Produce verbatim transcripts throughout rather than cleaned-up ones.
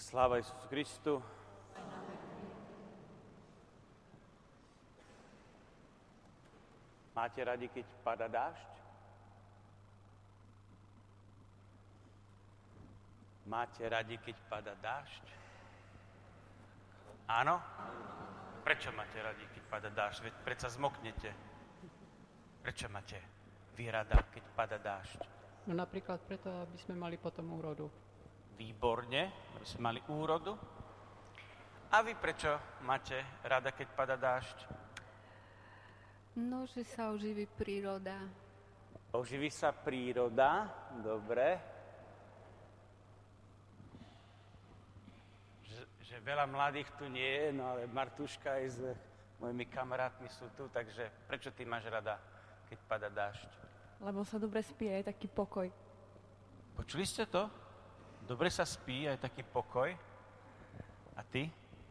Sláva Isusu Kristu. Máte radi, keď pada dážď? Máte radi, keď pada dážď? Áno? Prečo máte radi, keď pada dážď? Veď predsa zmoknete. Prečo máte vy rada, keď pada dážď? No napríklad preto, aby sme mali potom úrodu. Výborne, aby sme mali úrodu. A vy prečo máte rada, keď pada dážď? No, že sa oživí príroda. Oživí sa príroda, dobre. Že, že veľa mladých tu nie je, no ale Martuška aj s mojimi kamarátmi sú tu, takže prečo ty máš rada, keď pada dážď? Lebo sa dobre spí, je taký pokoj. Počuli ste to? Dobre sa spí, aj taký pokoj. A ty?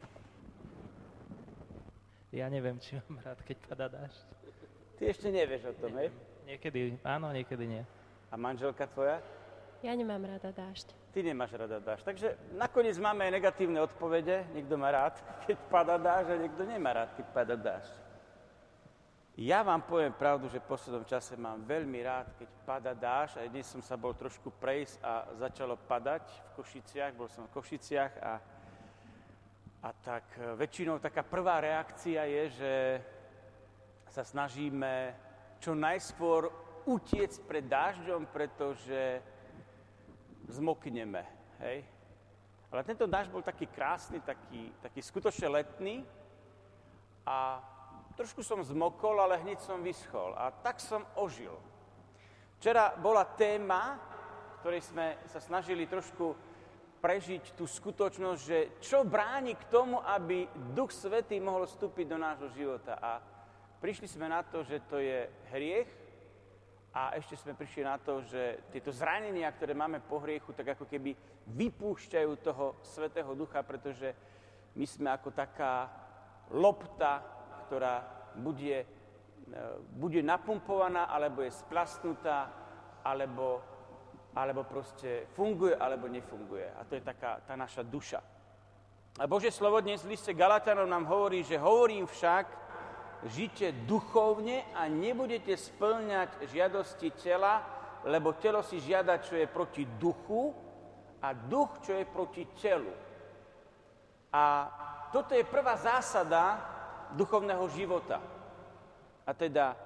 Ja neviem, či mám rád, keď padá dážď. Ty ešte nevieš o tom, hej? Niekedy áno, niekedy nie. A manželka tvoja? Ja nemám rada dážď. Ty nemáš rada dážď. Takže nakoniec máme aj negatívne odpovede. Niekto má rád, keď pada dážď, a niekto nemá rád, keď pada dážď. Ja vám poviem pravdu, že v poslednom čase mám veľmi rád, keď pada dážď. Aj dnes som sa bol trošku prejsť a začalo padať v Košiciach. Bol som v Košiciach a, a tak väčšinou taká prvá reakcia je, že sa snažíme čo najskôr utiec pred dážďom, pretože zmokneme. Hej? Ale tento dážď bol taký krásny, taký, taký skutočne letný a trošku som zmokol, ale hneď som vyschol a tak som ožil. Včera bola téma, ktorej sme sa snažili trošku prežiť tú skutočnosť, že čo bráni k tomu, aby Duch Svätý mohol vstúpiť do nášho života. A prišli sme na to, že to je hriech a ešte sme prišli na to, že tieto zranenia, ktoré máme po hriechu, tak ako keby vypúšťajú toho Svätého Ducha, pretože my sme ako taká lopta, ktorá bude, bude napumpovaná, alebo je splasnutá, alebo, alebo proste funguje, alebo nefunguje. A to je taká tá naša duša. A Božie slovo dnes v liste Galatianom nám hovorí, že hovorím však, žite duchovne a nebudete spĺňať žiadosti tela, lebo telo si žiada, čo je proti duchu, a duch, čo je proti telu. A toto je prvá zásada duchovného života. A teda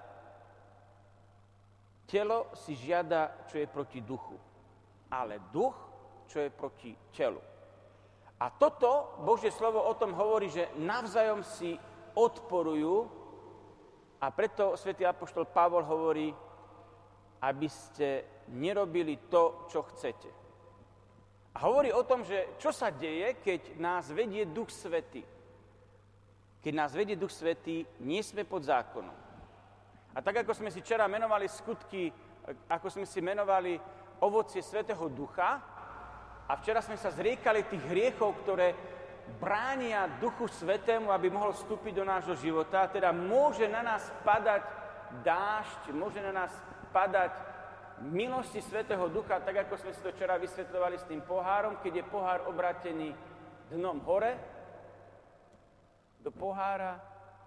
telo si žiada, čo je proti duchu, ale duch, čo je proti telu. A toto Božie slovo o tom hovorí, že navzájom si odporujú a preto svätý apoštol Pavol hovorí, aby ste nerobili to, čo chcete. A hovorí o tom, že čo sa deje, keď nás vedie Duch Svätý. Keď nás vedie Duch Svätý, nie sme pod zákonom. A tak, ako sme si včera menovali skutky, ako sme si menovali ovocie Svätého Ducha, a včera sme sa zriekali tých hriechov, ktoré bránia Duchu Svätému, aby mohol vstúpiť do nášho života, teda môže na nás padať dážď, môže na nás padať milosti Svätého Ducha, tak ako sme si to včera vysvetľovali s tým pohárom, keď je pohár obrátený dnom hore, do pohára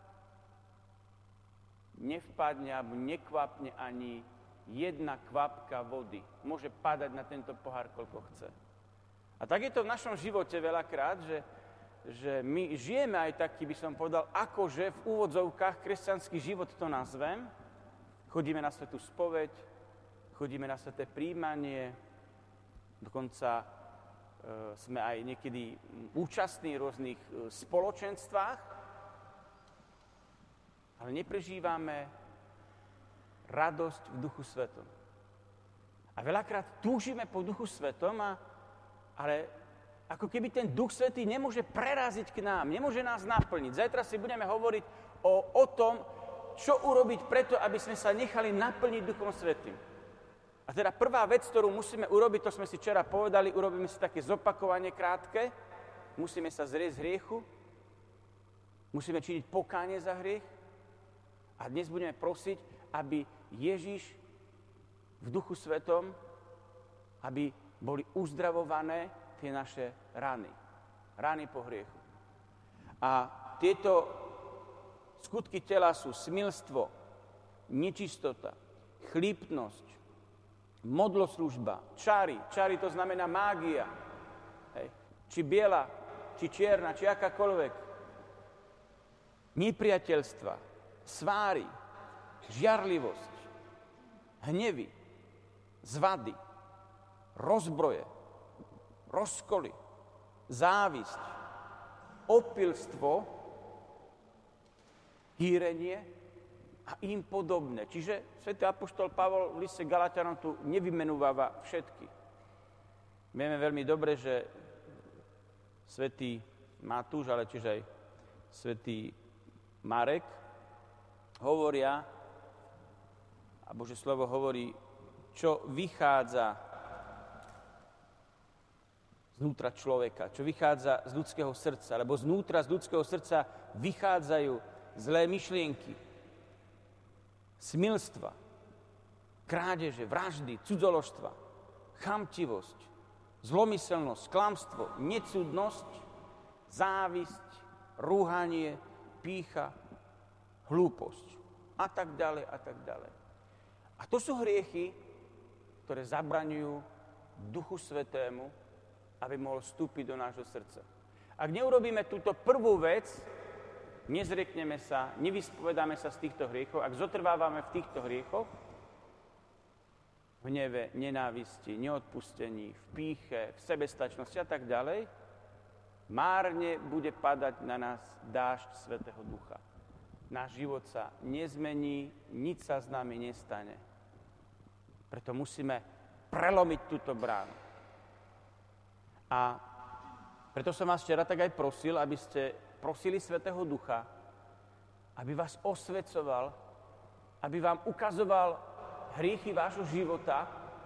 nevpadne alebo nekvapne ani jedna kvapka vody. Môže padať na tento pohár, koľko chce. A tak je to v našom živote veľakrát, že, že my žijeme aj taký, by som povedal, akože v úvodzovkách kresťanský život to nazvem. Chodíme na svätú spoveď, chodíme na sväté príjmanie, dokonca sme aj niekedy účastní v rôznych spoločenstvách, ale neprežívame radosť v Duchu Svätom. A veľakrát túžime po Duchu Svätom, a, ale ako keby ten Duch Svätý nemôže preraziť k nám, nemôže nás naplniť. Zajtra si budeme hovoriť o, o tom, čo urobiť preto, aby sme sa nechali naplniť Duchom Svätým. A teda prvá vec, ktorú musíme urobiť, to sme si včera povedali, urobíme si také zopakovanie krátke, musíme sa zrieť z hriechu, musíme činiť pokánie za hriech a dnes budeme prosiť, aby Ježiš v Duchu Svätom, aby boli uzdravované tie naše rany. rány po hriechu. A tieto skutky tela sú smilstvo, nečistota, chlípnosť, modloslužba, čary. Čary to znamená mágia. Hej. Či biela, či čierna, či akákoľvek. Nepriateľstva, sváry, žiarlivosť, hnevy, zvady, rozbroje, rozkoly, závisť, opilstvo, hýrenie a im podobné. Čiže svätý apoštol Pavol v liste Galatianom tu nevymenúváva všetky. Vieme veľmi dobre, že svätý Matúš, ale tiež aj svätý Marek hovoria, a Božie slovo hovorí, čo vychádza znútra človeka, čo vychádza z ľudského srdca, lebo znútra z ľudského srdca vychádzajú zlé myšlienky, smilstva, krádeže, vraždy, cudzoložstva, chamtivosť, zlomyselnosť, klamstvo, necudnosť, závisť, rúhanie, pýcha, hlúposť a tak ďalej a tak ďalej. A to sú hriechy, ktoré zabraňujú Duchu Svätému, aby mohol vstúpiť do nášho srdca. Ak neurobíme túto prvú vec, nezriekneme sa, nevyspovedáme sa z týchto hriechov, ak zotrvávame v týchto hriechoch, v hneve, nenávisti, neodpustení, v pýche, v sebestačnosti a tak ďalej, márne bude padať na nás dážď Svätého Ducha. Náš život sa nezmení, nič sa s nami nestane. Preto musíme prelomiť túto bránu. A preto som vás včera tak aj prosil, aby ste prosili Svätého Ducha, aby vás osvecoval, aby vám ukazoval hriechy vášho života,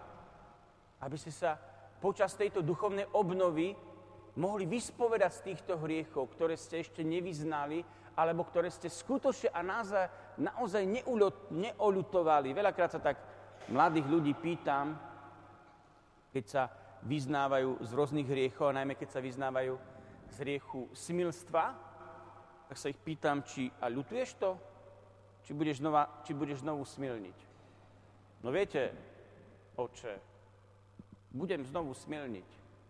aby ste sa počas tejto duchovnej obnovy mohli vyspovedať z týchto hriechov, ktoré ste ešte nevyznali, alebo ktoré ste skutočne a naozaj, naozaj neoľutovali. Veľakrát sa tak mladých ľudí pýtam, keď sa vyznávajú z rôznych hriechov, a najmä keď sa vyznávajú z hriechu smilstva, tak sa ich pýtam, či a ľutuješ to? Či budeš, znova, či budeš znovu smilniť? No viete, oče, budem znovu smilniť.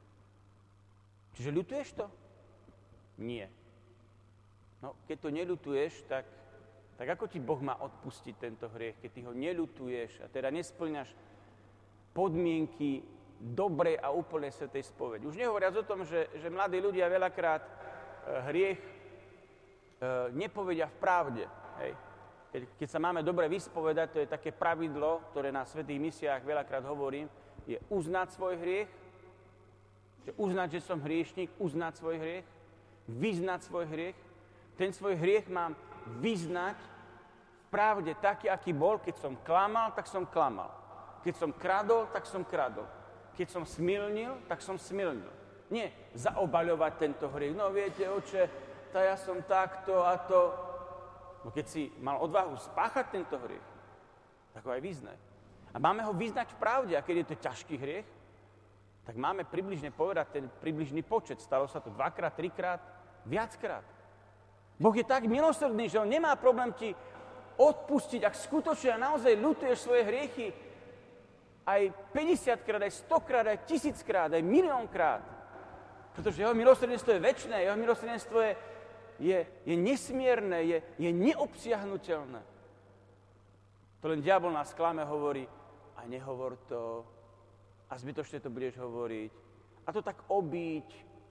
Čiže ľutuješ to? Nie. No, keď to neľutuješ, tak, tak ako ti Boh má odpustiť tento hriech, keď ty ho neľutuješ a teda nesplňaš podmienky dobrej a úplnej svätej spovedi. Už nehovoriac o tom, že, že mladí ľudia veľakrát e, hriech e, nepovedia v pravde. Hej. Keď, keď sa máme dobre vyspovedať, to je také pravidlo, ktoré na svätých misiách veľakrát hovorím, je uznať svoj hriech, že uznať, že som hriešnik, uznať svoj hriech, vyznať svoj hriech. Ten svoj hriech mám vyznať v pravde taký, aký bol. Keď som klamal, tak som klamal. Keď som kradol, tak som kradol. Keď som smilnil, tak som smilnil. Nie zaobaľovať tento hriech. No viete, oče, tá ja som takto a to. No keď si mal odvahu spáchať tento hriech, tak ho aj vyznaj. A máme ho vyznať v pravde. A keď je to ťažký hriech, tak máme približne povedať ten približný počet. Stalo sa to dvakrát, trikrát, viackrát. Boh je tak milosrdný, že on nemá problém ti odpustiť, ak skutočne a naozaj ľutuješ svoje hriechy aj päťdesiatkrát, aj stokrát, aj tisíckrát, aj miliónkrát. Pretože jeho milosrdenstvo je večné, jeho milosrdenstvo je, je, je nesmierne, je, je neobsiahnuteľné. To len diabol nás klame, hovorí, a nehovor to, a zbytočne to budeš hovoriť, a to tak obíť.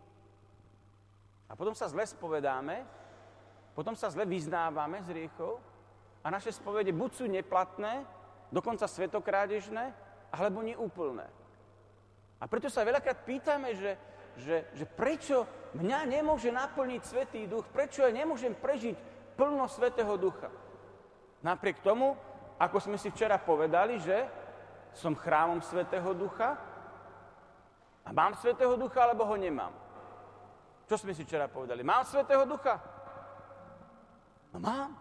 A potom sa zle spovedáme, potom sa zle vyznávame z hriechov a naše spovede buď sú neplatné, dokonca svetokrádežné, alebo neúplné. A preto sa veľakrát pýtame, že, že, že prečo mňa nemôže naplniť Svätý Duch, prečo ja nemôžem prežiť plno Svätého Ducha. Napriek tomu, ako sme si včera povedali, že som chrámom Svätého Ducha a mám Svätého Ducha, alebo ho nemám. Čo sme si včera povedali? Mám Svätého Ducha? No mám.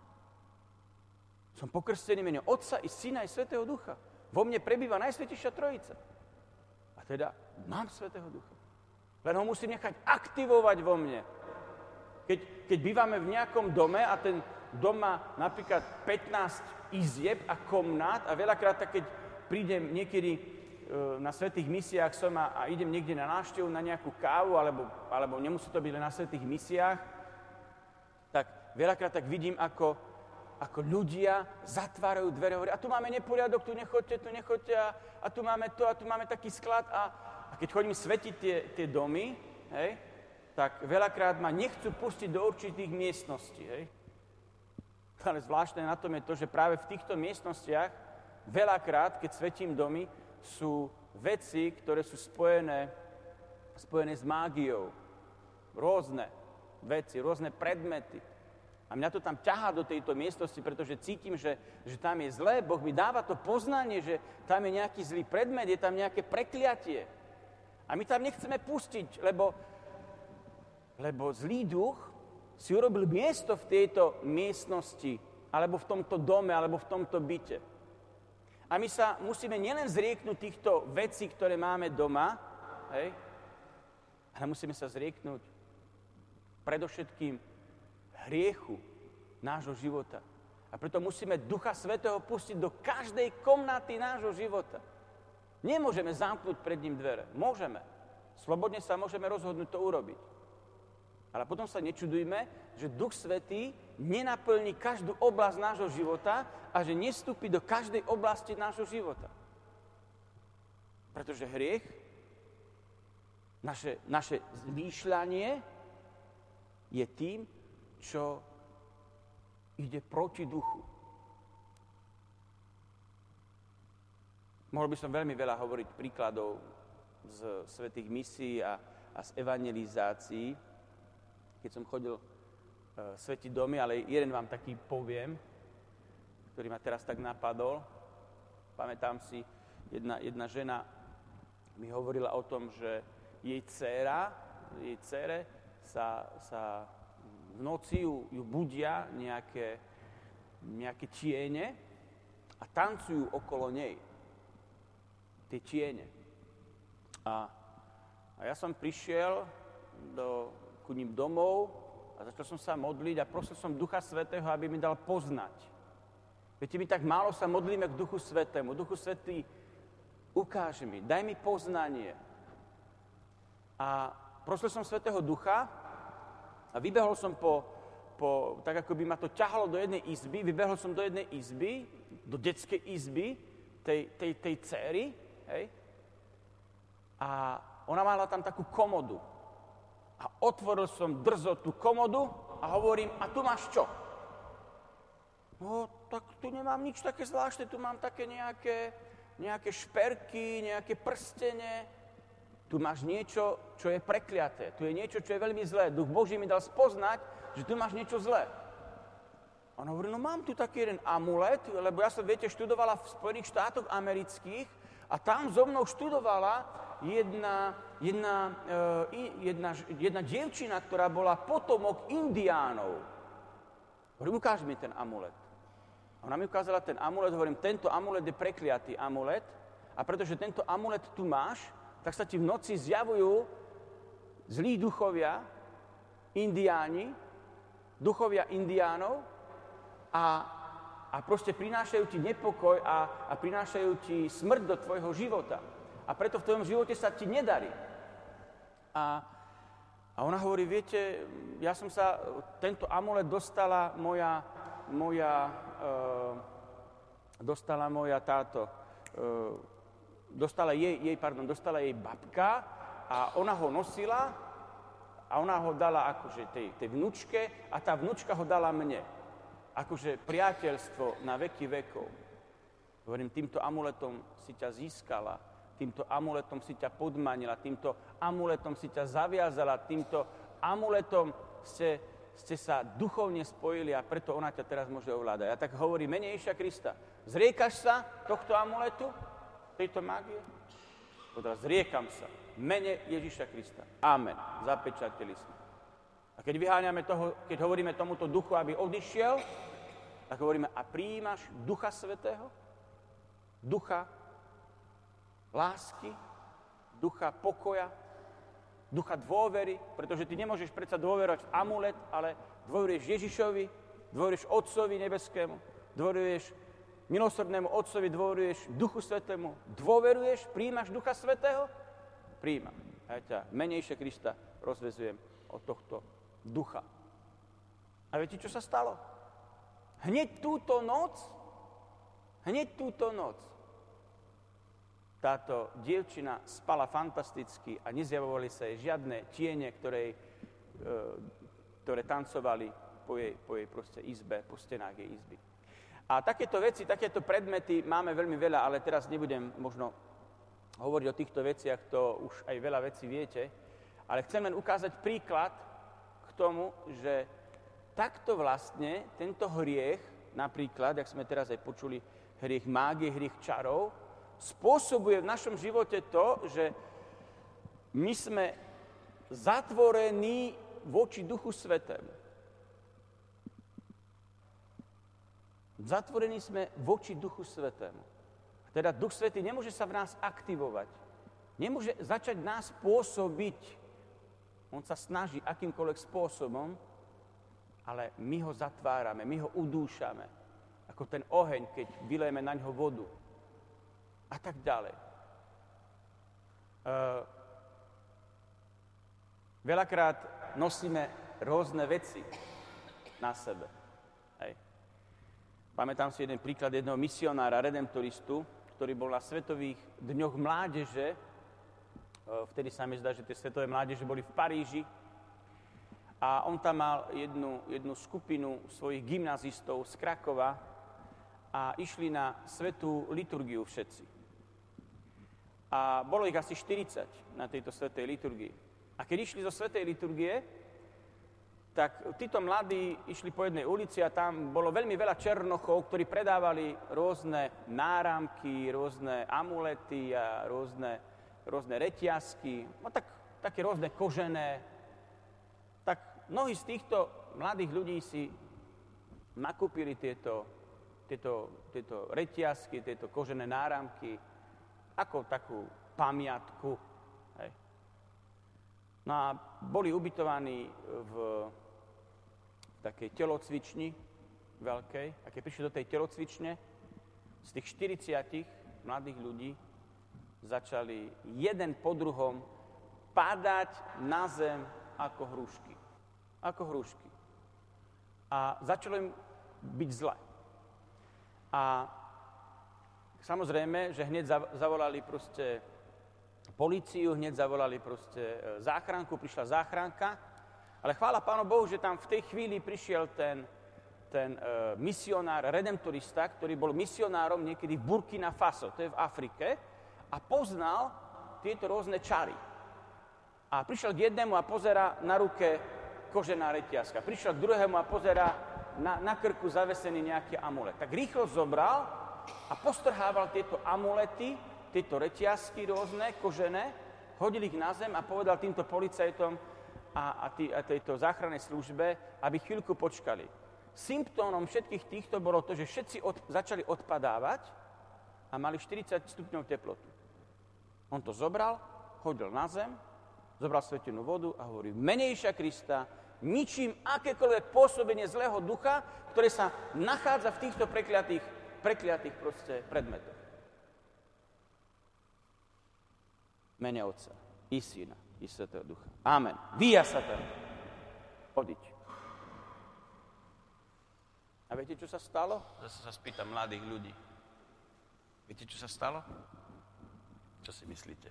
Som pokrstený mene Otca i Syna i Svätého Ducha. Vo mne prebýva Najsvätejšia Trojica. A teda mám Svätého Ducha. Len ho musím nechať aktivovať vo mne. Keď, keď bývame v nejakom dome a ten dom má napríklad pätnásť izieb a komnát a veľakrát tak, keď prídem niekedy e, na svätých misiách som a, a idem niekde na návštevu, na nejakú kávu, alebo, alebo nemusí to byť len na svätých misiách, tak veľakrát tak vidím, ako, ako ľudia zatvárajú dvere, hovoria, a tu máme neporiadok, tu nechoďte, tu nechoďte, a, a tu máme to, a tu máme taký sklad. A, a keď chodím svetiť tie, tie domy, hej, tak veľakrát ma nechcú pustiť do určitých miestností. Hej. Ale zvláštne na tom je to, že práve v týchto miestnostiach veľakrát, keď svetím domy, sú veci, ktoré sú spojené, spojené s mágiou. Rôzne veci, rôzne predmety. A mňa to tam ťahá do tejto miestnosti, pretože cítim, že, že tam je zlé. Boh mi dáva to poznanie, že tam je nejaký zlý predmet, je tam nejaké prekliatie. A my tam nechceme pustiť, lebo, lebo zlý duch si urobil miesto v tejto miestnosti, alebo v tomto dome, alebo v tomto byte. A my sa musíme nielen zrieknúť týchto vecí, ktoré máme doma, hej, ale musíme sa zrieknúť predovšetkým hriechu nášho života. A preto musíme Ducha Svätého pustiť do každej komnaty nášho života. Nemôžeme zamknúť pred ním dvere. Môžeme. Slobodne sa môžeme rozhodnúť to urobiť. Ale potom sa nečudujme, že Duch Svätý nenaplní každú oblasť nášho života a že nevstúpi do každej oblasti nášho života. Pretože hriech, naše, naše zmýšľanie je tým, čo ide proti duchu. Mohol by som veľmi veľa hovoriť príkladov z svätých misií a, a z evangelizácií, keď som chodil e, svetiť domy, ale jeden vám taký poviem, ktorý ma teraz tak napadol. Pamätám si, jedna, jedna žena mi hovorila o tom, že jej dcéra, jej dcére sa, sa v noci ju, ju budia nejaké, nejaké tiene a tancujú okolo nej. Tie tiene. A, a ja som prišiel do, ku ním domov a začal som sa modliť a prosil som Ducha Svätého, aby mi dal poznať. Viete, my tak málo sa modlíme k Duchu Svätému. Duchu Svätý, ukáž mi, daj mi poznanie. A prosil som Svätého Ducha a vybehol som po, po, tak ako by ma to ťahalo do jednej izby, vybehol som do jednej izby, do detskej izby tej, tej, tej dcéry, hej? A ona mala tam takú komodu. A otvoril som drzo tú komodu a hovorím, a tu máš čo? No, tak tu nemám nič také zvláštne, tu mám také nejaké, nejaké šperky, nejaké prstene. Tu máš niečo, čo je prekliaté. Tu je niečo, čo je veľmi zlé. Duch Boží mi dal spoznať, že tu máš niečo zlé. A ona hovorí, no mám tu taký jeden amulet, lebo ja som, viete, študovala v Spojených štátoch amerických a tam so mnou študovala jedna, jedna, uh, jedna, jedna dievčina, ktorá bola potomok indiánov. Hovorím, ukáž mi ten amulet. A ona mi ukázala ten amulet, hovorím, tento amulet je prekliatý amulet a pretože tento amulet tu máš, tak sa ti v noci zjavujú zlí duchovia, indiáni, duchovia indiánov a, a proste prinášajú ti nepokoj a, a prinášajú ti smrť do tvojho života. A preto v tvojom živote sa ti nedarí. A, a ona hovorí, viete, ja som sa, tento amulet dostala moja, moja, e, dostala moja táto, e, Dostala jej, jej, pardon, dostala jej babka a ona ho nosila a ona ho dala akože tej, tej vnučke a tá vnučka ho dala mne. Akože priateľstvo na veky vekov. Hovorím, týmto amuletom si ťa získala, týmto amuletom si ťa podmanila, týmto amuletom si ťa zaviazala, týmto amuletom ste, ste sa duchovne spojili a preto ona ťa teraz môže ovládať. Ja tak hovorím, mene Ježiša Krista, zriekaš sa tohto amuletu? Tejto mágie? Teraz zriekam sa. Mene Ježiša Krista. Amen. Zapečatili sme. A keď vyháňame toho, keď hovoríme tomuto duchu, aby odišiel, tak hovoríme, a prijímaš Ducha Svätého? Ducha lásky? Ducha pokoja? ducha dôvery, pretože ty nemôžeš predsa dôverovať v amulet, ale dôveruješ Ježišovi, dôveruješ Otcovi nebeskému, dôveruješ milosrdnému Otcovi, dôveruješ Duchu Svätému, dôveruješ, príjmaš Ducha Svätého? Príjmam. Ja ťa menejšie Krista rozvezujem od tohto ducha. A viete, čo sa stalo? Hneď túto noc, hneď túto noc, táto dievčina spala fantasticky a nezjavovali sa jej žiadne tiene, ktoré, ktoré tancovali po jej, po jej proste izbe, po stenách jej izby. A takéto veci, takéto predmety máme veľmi veľa, ale teraz nebudem možno hovoriť o týchto veciach, to už aj veľa vecí viete, ale chcem len ukázať príklad k tomu, že takto vlastne tento hriech, napríklad, jak sme teraz aj počuli, hriech mágie, hriech čarov, spôsobuje v našom živote to, že my sme zatvorení voči Duchu Svätému. Zatvorení sme voči Duchu Svätému. Teda Duch Svätý nemôže sa v nás aktivovať. Nemôže začať nás pôsobiť. On sa snaží akýmkoľvek spôsobom, ale my ho zatvárame, my ho udúšame. Ako ten oheň, keď vylejeme na ňo vodu. A tak ďalej. Uh, veľakrát nosíme rôzne veci na sebe. Hej. Pamätám si jeden príklad jedného misionára, redemptoristu, ktorý bol na Svetových dňoch mládeže. Uh, vtedy sa mi zdá, že tie Svetové mládeže boli v Paríži. A on tam mal jednu, jednu skupinu svojich gymnazistov z Krakova a išli na svätú liturgiu všetci. A bolo ich asi štyridsať na tejto svätej liturgii. A keď išli zo svätej liturgie, tak títo mladí išli po jednej ulici a tam bolo veľmi veľa černochov, ktorí predávali rôzne náramky, rôzne amulety a rôzne, rôzne reťazky, no tak, také rôzne kožené. Tak mnohí z týchto mladých ľudí si nakúpili tieto, tieto, tieto reťazky, tieto kožené náramky, ako takú pamiatku. Hej. No a boli ubytovaní v takej telocvični veľkej. A keď prišli do tej telocvične, z tých štyridsiatich mladých ľudí začali jeden po druhom padať na zem ako hrušky. Ako hrušky. A začalo im byť zle. A samozrejme, že hneď zavolali proste políciu, hneď zavolali proste záchranku, prišla záchranka, ale chvála Pánu Bohu, že tam v tej chvíli prišiel ten, ten uh, misionár, redemptorista, ktorý bol misionárom niekedy v Burkina Faso, to je v Afrike, a poznal tieto rôzne čary. A prišiel k jednému a pozera na ruke kožená reťazka. Prišiel k druhému a pozera na, na krku zavesený nejaký amulet. Tak rýchlo zobral a postrhával tieto amulety, tieto reťazky rôzne, kožené, hodil ich na zem a povedal týmto policajtom a, a, tý, a tejto záchrannej službe, aby chvíľku počkali. Symptómom všetkých týchto bolo to, že všetci od, začali odpadávať a mali štyridsať stupňov teplotu. On to zobral, hodil na zem, zobral svetenú vodu a hovorí, menejšia Krista, ničím akékoľvek pôsobenie zlého ducha, ktoré sa nachádza v týchto prekliatých prekliatých proste predmetoch. Mene Otca, i Syna, i Svätého Ducha. Amen. Vyja sa tam. Odiť. A viete, čo sa stalo? Zase sa spýtam mladých ľudí. Viete, čo sa stalo? Čo si myslíte?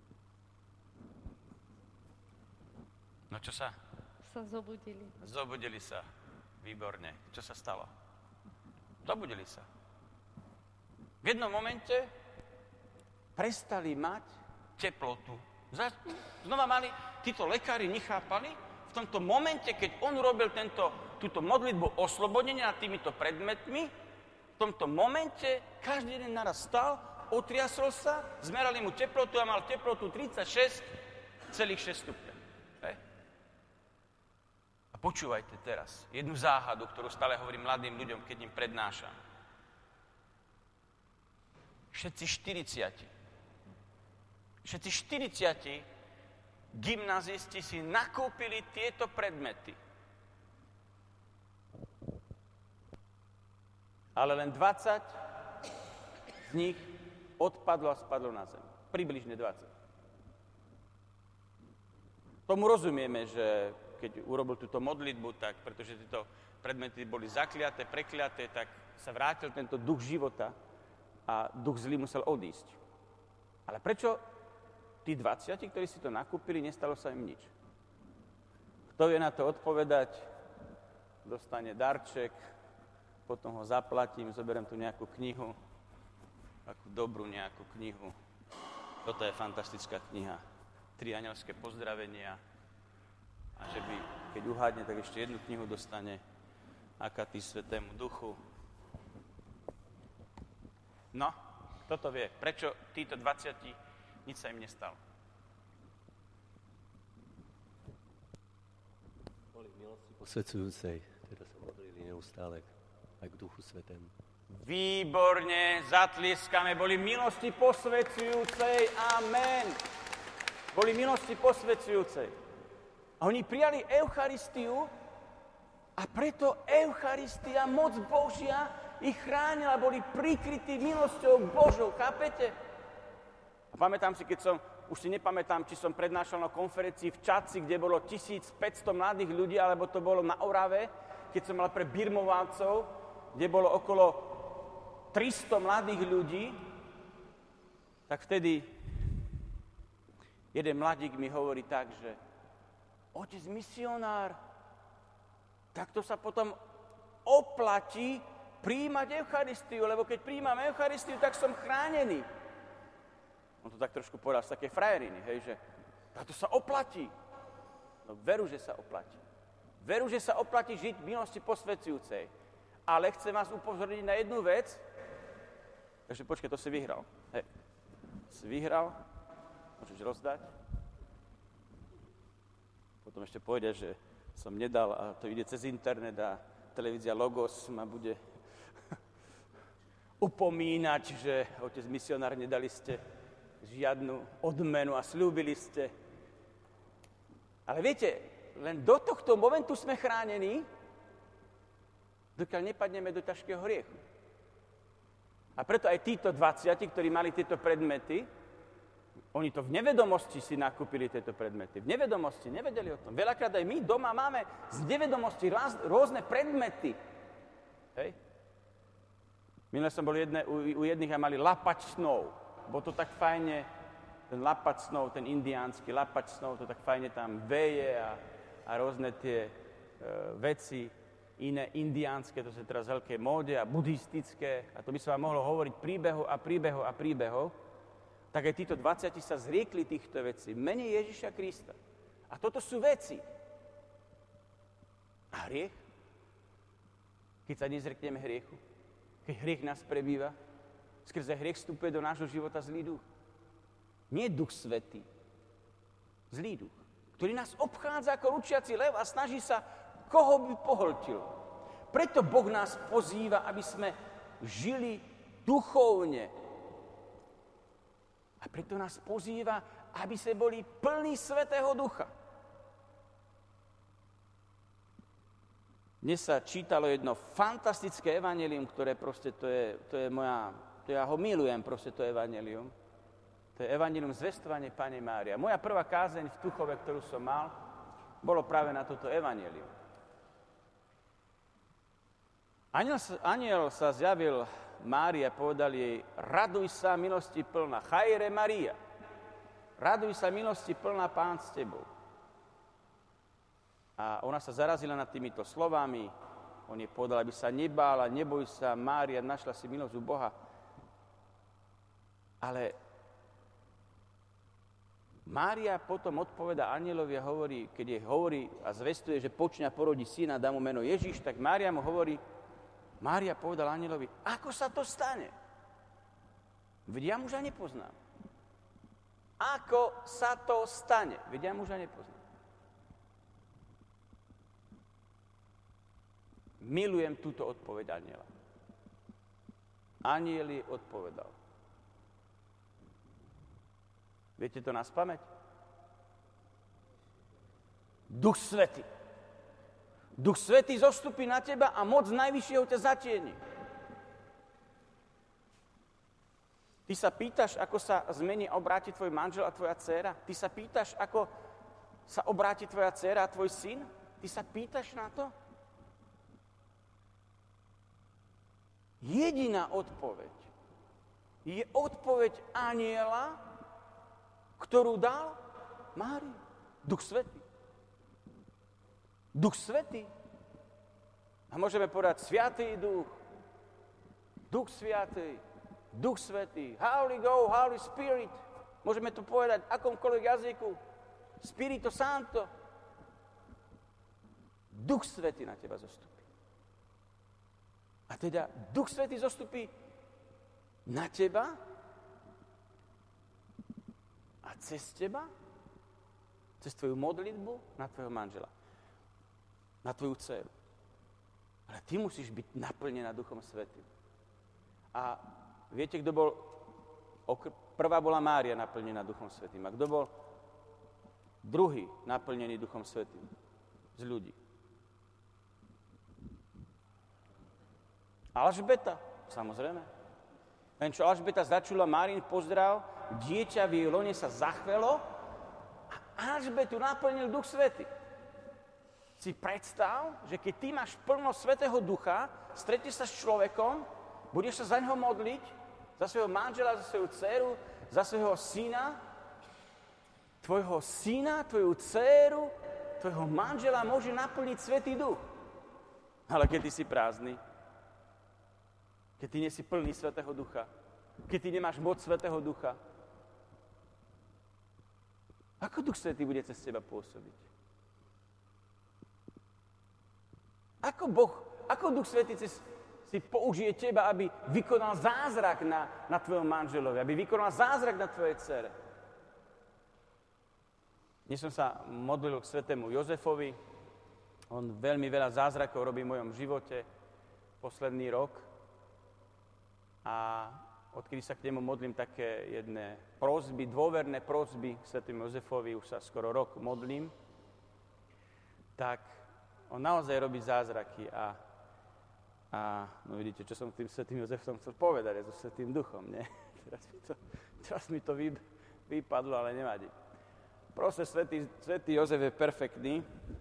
No čo sa? Sa zobudili. Zobudili sa. Výborne. Čo sa stalo? Zobudili sa. V jednom momente prestali mať teplotu. Znova mali, títo lekári nechápali, v tomto momente, keď on urobil tento, túto modlitbu oslobodenia nad týmito predmetmi, v tomto momente každý jeden naraz stal, otriasol sa, zmerali mu teplotu a mal teplotu tridsaťšesť celá šesť stupňa. A počúvajte teraz jednu záhadu, ktorú stále hovorím mladým ľuďom, keď im prednášam. Všetci štyridsiati. Všetci štyridsiati gymnazisti si nakúpili tieto predmety. Ale len dvadsať z nich odpadlo a spadlo na zem. Približne dvadsať. Tomu rozumieme, že keď urobil túto modlitbu, tak pretože tieto predmety boli zakliaté, prekliaté, tak sa vrátil tento duch života a duch zlý musel odísť. Ale prečo tí dvadsiati, ktorí si to nakúpili, nestalo sa im nič? Kto vie na to odpovedať, dostane darček, potom ho zaplatím, zoberiem tu nejakú knihu, takú dobrú nejakú knihu. Toto je fantastická kniha. Tri anielské pozdravenia. A že by, keď uhádne, tak ešte jednu knihu dostane. Akatý Svätému Duchu. No, kto to vie? Prečo títo dvadsiati nič sa im nestalo? Boli v milosti posvedzujúcej, teda sa modlili neustále aj k Duchu Svätému. Výborne, zatlieskame, boli milosti posvedzujúcej, amen. Boli milosti posvedzujúcej. A oni prijali Eucharistiu a preto Eucharistia, moc Božia, ich chránila, boli prikrytí milosťou Božou, chápete? A pamätám si, keď som, už si nepamätám, či som prednášal na konferencii v Čadci, kde bolo tisícpäťsto mladých ľudí, alebo to bolo na Orave, keď som mal pre Birmoválcov, kde bolo okolo tristo mladých ľudí, tak vtedy jeden mladík mi hovorí tak, že otec misionár, tak to sa potom oplatí prijímať Eucharistiu, lebo keď prijímam Eucharistiu, tak som chránený. On to tak trošku povedal z také frajeriny, hej, že to sa oplatí. No veru, že sa oplatí. Veru, že sa oplatí žiť v milosti posvedzujúcej. Ale chcem vás upozorniť na jednu vec. Takže počkaj, to si vyhral. Hej. Si vyhral, môžeš rozdať. Potom ešte povedia, že som nedal a to ide cez internet a televízia Logos ma bude upomínať, že otec misionár, nedali ste žiadnu odmenu a slúbili ste. Ale viete, len do tohto momentu sme chránení, dokiaľ nepadneme do ťažkého hriechu. A preto aj títo dvadsiati, ktorí mali tieto predmety, oni to v nevedomosti si nakúpili tieto predmety. V nevedomosti, nevedeli o tom. Veľakrát aj my doma máme z nevedomosti rôzne predmety. Hej? Minule som bol jedne, u, u jedných a mali lapač snov. Bolo to tak fajne, ten lapač snov, ten indiánsky lapač snov, to tak fajne tam veje a, a rôzne tie e, veci, iné indiánske, to sú teraz veľké móde a buddhistické. A to by sa vám mohlo hovoriť príbehov a príbehov a príbehov. Tak aj títo dvadsiati sa zriekli týchto vecí. Menej Ježiša Krista. A toto sú veci. A hriech? Keď sa nezrekneme hriechu? Keď hriech nás prebýva? Skrze hriech vstupuje do nášho života zlý duch. Nie duch svätý. Zlý duch. Ktorý nás obchádza ako ručiaci lev a snaží sa, koho by pohltil. Preto Boh nás pozýva, aby sme žili duchovne. A preto nás pozýva, aby sme boli plní Svätého Ducha. Dnes sa čítalo jedno fantastické evanjelium, ktoré proste, to je, to je moja, to ja ho milujem, proste to evanjelium. To je evanjelium zvestovanie Panny Márie. Moja prvá kázeň v Tuchove, ktorú som mal, bolo práve na toto evanjelium. Aniel, aniel sa zjavil Márii a povedal jej, raduj sa, milosti plná, chajre Maria, raduj sa, milosti plná, Pán s tebou. A ona sa zarazila nad týmito slovami, on jej povedal, aby sa nebála, neboj sa, Mária, našla si milosť u Boha. Ale Mária potom odpoveda anielovi a hovorí, keď jej hovorí a zvestuje, že počne a porodí syna, dá mu meno Ježiš, tak Mária mu hovorí, Mária povedala anielovi, ako sa to stane? Veď ja muža nepoznám. Ako sa to stane? Veď ja muža nepoznám. Milujem túto odpoveď aniela. Aniel jej odpovedal. Viete to naspamäť? Duch Svätý. Duch Svätý zostupí na teba a moc Najvyššieho ťa zatieni. Ty sa pýtaš, ako sa zmení a obráti tvoj manžel a tvoja dcéra? Ty sa pýtaš, ako sa obráti tvoja dcéra a tvoj syn? Ty sa pýtaš na to? Jediná odpoveď je odpoveď anjela, ktorú dal Márii. Duch Svätý. Duch Svätý. A môžeme povedať Sviatý Duch. Duch Sviatý. Duch Svätý. Holy Go, Holy Spirit. Môžeme to povedať v akomkoľvek jazyku. Spirito Santo. Duch Svätý na teba zostupí. A teda Duch Svätý zostupí na teba a cez teba, cez tvoju modlitbu na tvojho manžela, na tvoju dceru. Ale ty musíš byť naplnená Duchom Svätým. A viete, kto bol, prvá bola Mária naplnená Duchom Svätým. A kto bol druhý naplnený Duchom Svätým z ľudí? Alžbeta, samozrejme. Len čo Alžbeta začula Márin pozdrav, dieťa v jej lone sa zachvelo a Alžbetu naplnil Duch Svätý. Si predstav, že keď ty máš plno Svätého Ducha, stretneš sa s človekom, budeš sa za ňoho modliť, za svojho manžela, za svoju dceru, za svojho syna, tvojho syna, tvoju dceru, tvojho manžela môže naplniť Svätý Duch. Ale keď ty si prázdny, keď ty nie si plný Svätého Ducha, keď ty nemáš moc Svätého Ducha, ako Duch Svätý bude cez teba pôsobiť? Ako Boh, ako Duch Svätý cez, si použije teba, aby vykonal zázrak na, na tvojom manželovi, aby vykonal zázrak na tvojej dcere? Dnes som sa modlil k svätému Jozefovi. On veľmi veľa zázrakov robí v mojom živote posledný rok. A odkedy sa k nemu modlím také jedné prosby, dôverné prosby k svätému Jozefovi, už sa skoro rok modlím, tak on naozaj robí zázraky a, a no vidíte, čo som tým svätým Jozefom chcel povedať, je so Svätým Duchom, nie? Teraz mi to, teraz mi to vy, vypadlo, ale nevadí. Proste svätý, svätý Jozef je perfektný.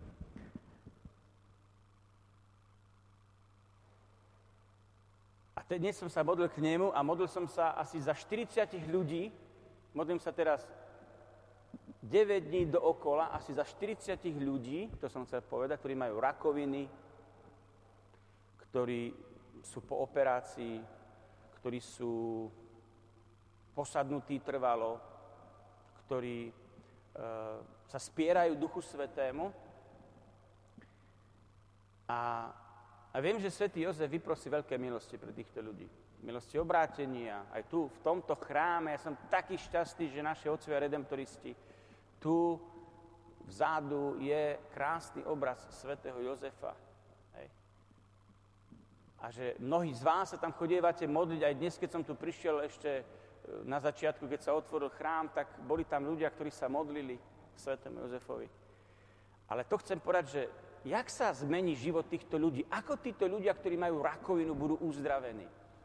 A dnes som sa modlil k nemu a modlil som sa asi za štyridsať ľudí, modlím sa teraz deväť dní dookola, asi za štyridsať ľudí, to som chcel povedať, ktorí majú rakoviny, ktorí sú po operácii, ktorí sú posadnutí trvalo, ktorí e, sa spierajú Duchu Svätému. A, a viem, že svätý Jozef vyprosí veľké milosti pre týchto ľudí. Milosti obrátenia, aj tu, v tomto chráme. Ja som taký šťastný, že naši otcovia redemptoristi, tu vzadu je krásny obraz svätého Jozefa. Hej. A že mnohí z vás sa tam chodievate modliť. Aj dnes, keď som tu prišiel ešte na začiatku, keď sa otvoril chrám, tak boli tam ľudia, ktorí sa modlili k svätému Jozefovi. Ale to chcem povedať, že jak sa zmení život týchto ľudí? Ako títo ľudia, ktorí majú rakovinu, budú uzdravení?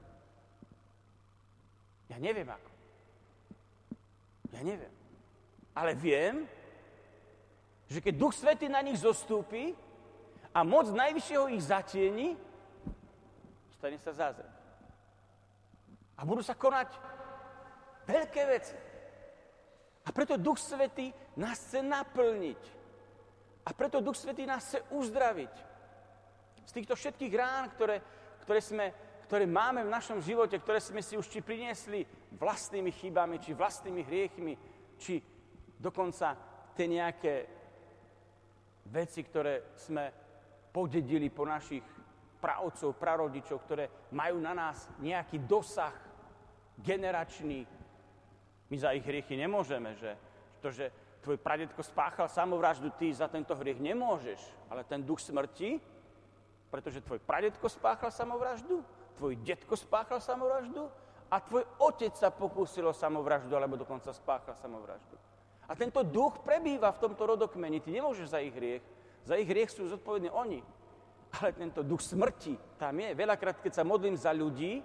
Ja neviem ako. Ja neviem. Ale viem, že keď Duch Svätý na nich zostúpi a moc Najvyššieho ich zatieni, stane sa zázrak. A budú sa konať veľké veci. A preto Duch Svätý nás chce naplniť. A preto Duch Svätý nás chce uzdraviť. Z týchto všetkých rán, ktoré, ktoré, sme, ktoré máme v našom živote, ktoré sme si už či priniesli vlastnými chybami, či vlastnými hriechmi, či dokonca tie nejaké veci, ktoré sme podedili po našich praotcov, prarodičov, ktoré majú na nás nejaký dosah generačný. My za ich hriechy nemôžeme, že to, že tvoj pradedko spáchal samovraždu, ty za tento hriech nemôžeš, ale ten duch smrti, pretože tvoj pradedko spáchal samovraždu, tvoj detko spáchal samovraždu a tvoj otec sa pokúsil o samovraždu, alebo dokonca spáchal samovraždu. A tento duch prebýva v tomto rodokmeni. Ty nemôžeš za ich hriech. Za ich hriech sú zodpovední oni. Ale tento duch smrti tam je. Veľakrát, keď sa modlím za ľudí,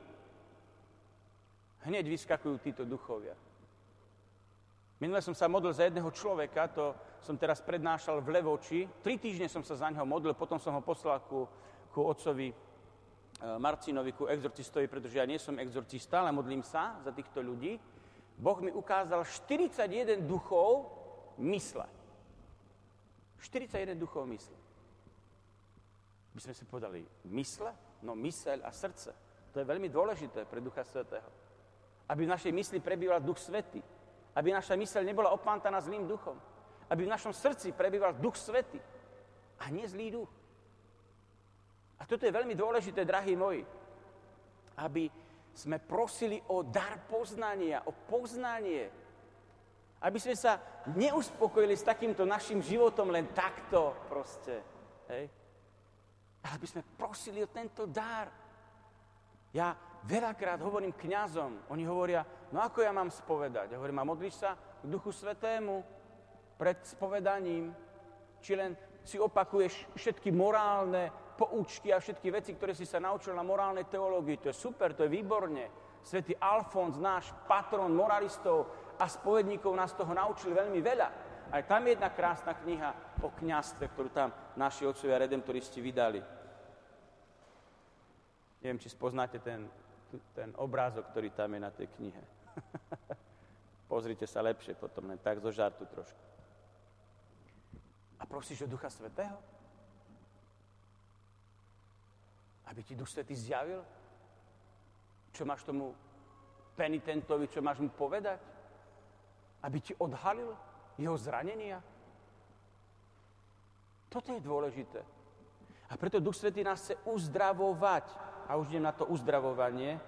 hneď vyskakujú títo duchovia. Minule som sa modlil za jedného človeka, to som teraz prednášal v Levoči. Tri týždne som sa za neho modlil, potom som ho poslal ku, ku otcovi Marcinovi, ku exorcistovi, pretože ja nie som exorcista, ale modlím sa za týchto ľudí. Boh mi ukázal štyridsaťjeden duchov mysle. štyridsaťjeden duchov mysle. By sme si povedali, mysle? No myseľ a srdce. To je veľmi dôležité pre Ducha Svätého. Aby v našej mysli prebýval Duch Svätý. Aby naša myseľ nebola opántaná zlým duchom. Aby v našom srdci prebýval Duch Svätý. A nie zlý duch. A toto je veľmi dôležité, drahí moji. Aby sme prosili o dar poznania, o poznanie. Aby sme sa neuspokojili s takýmto našim životom len takto proste. Hej? Ale aby sme prosili o tento dar. Ja veľakrát hovorím kňazom, oni hovoria, no ako ja mám spovedať? Ja hovorím, a modlíš sa k Duchu Svätému pred spovedaním? Či len si opakuješ všetky morálne poučky a všetky veci, ktoré si sa naučil na morálnej teológii. To je super, to je výborne. Svätý Alfons, náš patron moralistov a spovedníkov, nás toho naučil veľmi veľa. Aj tam je jedna krásna kniha o kňazstve, ktorú tam naši otcovia redemptoristi vydali. Neviem, či spoznáte ten, ten obrázok, ktorý tam je na tej knihe. Pozrite sa lepšie potom, len tak zo žartu trošku. A prosíš o Ducha Svätého? Aby ti Duch Svätý zjavil? Čo máš tomu penitentovi, čo máš mu povedať? Aby ti odhalil jeho zranenia? Toto je dôležité. A preto Duch Svätý nás chce uzdravovať. A už idem na to uzdravovanie.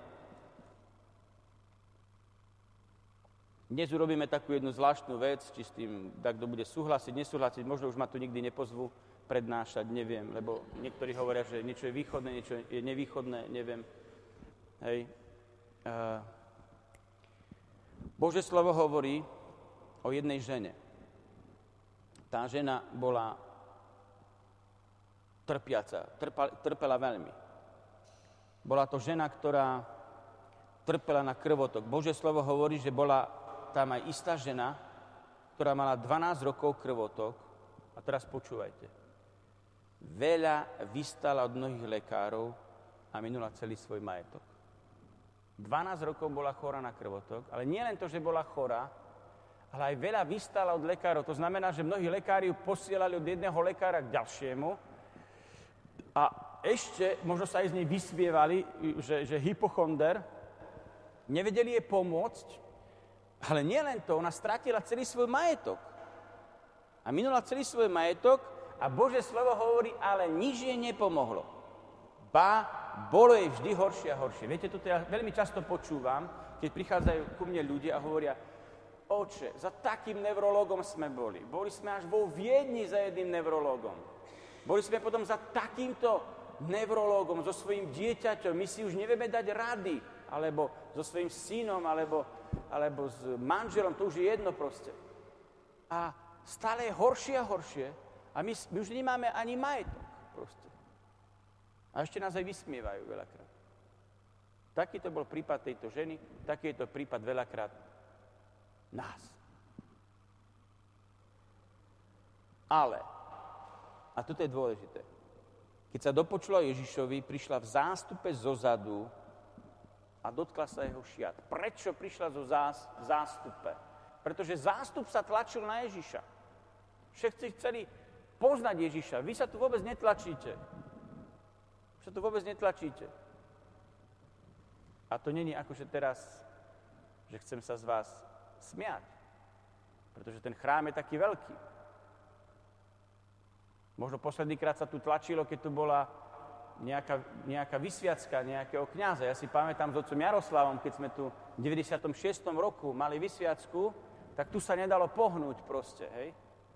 Dnes urobíme takú jednu zvláštnu vec, či s tým tak, kto bude súhlasiť, nesúhlasiť, možno už ma tu nikdy nepozvú prednášať, neviem, lebo niektorí hovoria, že niečo je východné, niečo je nevýchodné, neviem. Hej. Uh, Božie slovo hovorí o jednej žene. Tá žena bola trpiaca, trpela, trpela veľmi. Bola to žena, ktorá trpela na krvotok. Božie slovo hovorí, že bola tam aj istá žena, ktorá mala dvanásť rokov krvotok. A teraz počúvajte. Veľa vystala od mnohých lekárov a minula celý svoj majetok. dvanásť rokov bola chorá na krvotok, ale nie len to, že bola chorá, ale aj veľa vystala od lekárov. To znamená, že mnohí lekári ju posielali od jedného lekára k ďalšiemu a ešte, možno sa aj z nej vysmievali, že, že hypochonder, nevedeli jej pomôcť, ale nie len to, ona stratila celý svoj majetok. A minula celý svoj majetok a Božie slovo hovorí, ale nič jej nepomohlo. Ba, bolo jej vždy horšie a horšie. Viete, toto ja veľmi často počúvam, keď prichádzajú ku mne ľudia a hovoria, oče, za takým neurológom sme boli. Boli sme až vo Viedni za jedným neurológom. Boli sme potom za takýmto neurológom, so svojím dieťaťom, my si už nevieme dať rady, alebo so svojím synom, alebo, alebo s manželom, to už je jedno proste. A stále je horšie a horšie a my, my už nemáme ani majetok proste. A ešte nás aj vysmievajú veľakrát. Taký to bol prípad tejto ženy, taký je to prípad veľakrát nás. Ale, a toto je dôležité, keď sa dopočula Ježišovi, prišla v zástupe zozadu a dotkla sa jeho šiat. Prečo prišla zo zás, zástupe? Pretože zástup sa tlačil na Ježiša. Všetci chceli poznať Ježiša. Vy sa tu vôbec netlačíte. Vy sa tu vôbec netlačíte. A to není akože teraz, že chcem sa z vás smiať. Pretože ten chrám je taký veľký. Možno poslednýkrát sa tu tlačilo, keď tu bola nejaká, nejaká vysviacka nejakého kňaza. Ja si pamätám s otcom Jaroslavom, keď sme tu v deväťdesiatom šiestom roku mali vysviacku, tak tu sa nedalo pohnúť proste, hej?